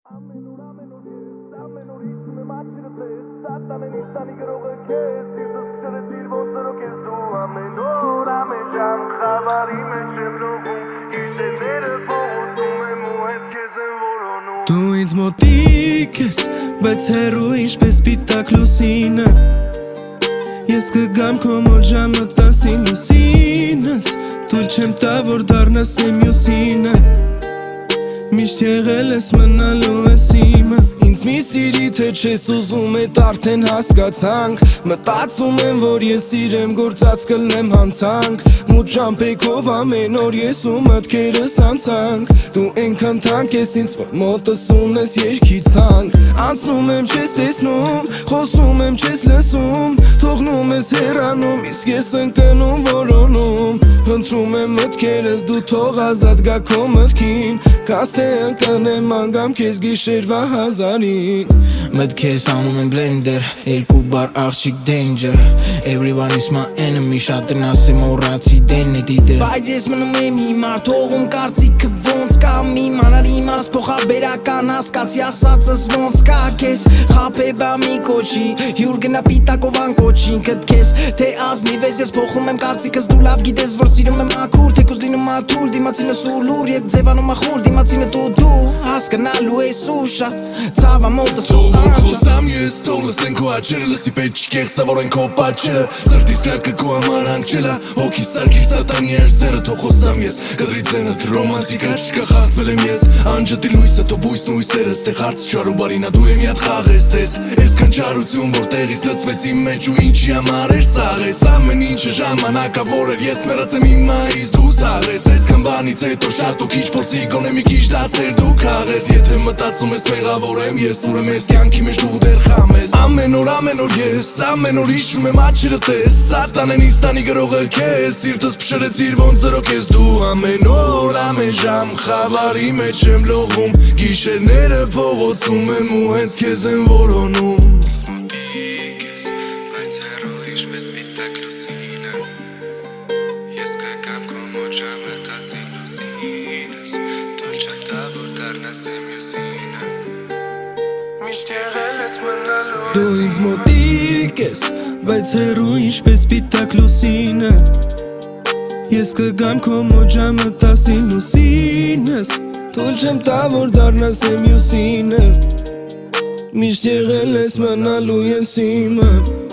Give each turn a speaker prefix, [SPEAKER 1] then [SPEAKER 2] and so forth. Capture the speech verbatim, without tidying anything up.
[SPEAKER 1] Ամենուր ամենուր ես, ամենուր հիշում եմ աչքերդ ես, սատանեն ինձ տանի գրող է քեզ, սիրտս փշրեցիր ոնց օրոք ես դու, ամենուր ամեն ժամ խավարի մեջ եմ լողում, գիշերները փողոցում եմ ու հետ քեզ եմ որոնում։
[SPEAKER 2] Դու ինձ մոտիկ ես, բայց հեռու ինչպես սպիտակ լուսինը, ես կգամ քո մոտ ժամը տասին լուսինս, թույլ չեմ տա որ դառնաս իմ մյուսինը, միշտ եղել ես մնալու ես իմը, ինձ մի սիրի թե չես ուզում էդ արդեն հասկացանք, մտածում եմ որ ես իրեմ գործած կլնեմ հանցանք, մութ ճամփեքով ամեն օր ես ու մտքերս անցանք, դու ենքան թանկ ես ինձ որ մոտս ունես երգի ցանկ, անցնում եմ չես տեսնում, խոսում եմ չես լսում, թողնում ես հեռանում, իսկ ես ընկնում որոնում, խնդրում եմ մտքերս դու թող ազատ գա քո մտքին, կաց թե ընկնեմ անգամ քեզ գիշերվա հազարին,
[SPEAKER 3] մտքերս անում եմ բլենդեր, երկու բար աղջիկ danger, everyone is my enemy, շատն ասեմ օրացի դեն է դիդր, բայց ես մնում եմ հիմար, թողում կարծիքը ոնց կա, մի մանար իմաց փոխաբերական հասկացի ասածս ոնց կա քեզ, խապե բա մի կոչի, հյուր գնա պիտակով անկոչին կդ քեզ, թե ազնիվ ես ես փոխում եմ կարծիքս դու լավ գիտես որ սիրում եմ ակուր, թեկուզ լինում աթուլ, դիմացինս ու լուր, երբ ձևանում ախուլ, դիմացինը դու դու, հասկանալու ես ու շատ, ցավա մոտս ու
[SPEAKER 4] անչա Խոսամ ես, թող լսեն քո աչերը, լսի պետք չի կեղծավորեն քո պատճերը, սրտիս կրակը քո համար անկչելա, հոգի սարքիր սատանի երձերը, թող խոսամ ես, կդրի ձենդ ռոմանտիկա չկա խախտվել եմ ես, անջատի լույսը թող բույսն ու սերը, ստեղ հարց չարու բարինա դու եմ իատ խաղ ես տես, այսքան չարություն որ տեղից լծվեց իմ մեջ ու ինչի համար էր սաղ ես, ամեն ինչը ժամանակավոր էր, ես մեռած եմ իմ մայից դու սաղ ես, այսքան բանից հետո շատ ու քիչ փորձի գոնե մի քիչ դասեր դու խաղ ես, եթե մտածում ես մեղավոր եմ, ես ուրեմ ես կյանքի մեջ դու դեռ խամ ես, ամեն օր ամեն օր ես, ամեն օր հիշում եմ աչքերդ ես, սատանեն ինձ տանի գրող է քեզ, սիրտս փշրեցիր ոնց օրոք ես դու, ամեն օր ամեն ժամ խավարի մեջ եմ լողում, գիշերները փողոցում եմ ու հենց քեզ եմ որոնում։
[SPEAKER 2] մոտիկ ես, բայց հեռու ինչպես սպիտակ լուսինը, ես կգամ քո մոտ ժամը տասին լուսինս, թույլ չեմ տա որ դառնաս իմ մյուսինը, միշտ եղել ես մնալու ես Դու ինձ մոտիկ ես, բայց հեռու ինչպես սպիտակ լուսինը, ես կգամ քո մոտ ժամը տասին լուսինս, թույլ չեմ տա որ դառնաս իմ մյուսինը, միշտ եղել ես մնալու ես իմը